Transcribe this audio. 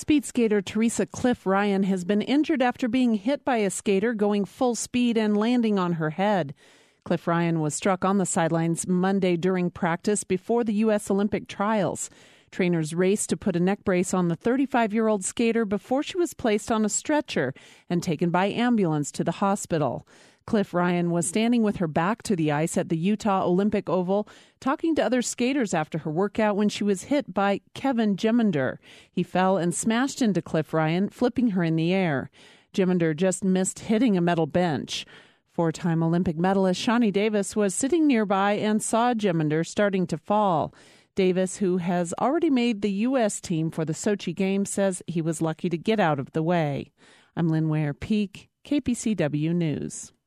Speed skater Teresa Cliff Ryan has been injured after being hit by a skater going full speed and landing on her head. Cliff Ryan was struck on the sidelines Monday during practice before the U.S. Olympic trials. Trainers raced to put a neck brace on the 35-year-old skater before she was placed on a stretcher and taken by ambulance to the hospital. Cliff Ryan was standing with her back to the ice at the Utah Olympic Oval, talking to other skaters after her workout when she was hit by Kevin Jeminder. He fell and smashed into Cliff Ryan, flipping her in the air. Jeminder just missed hitting a metal bench. Four-time Olympic medalist Shawnee Davis was sitting nearby and saw Jeminder starting to fall. Davis, who has already made the U.S. team for the Sochi Games, says he was lucky to get out of the way. I'm Lynn Ware-Peak, KPCW News.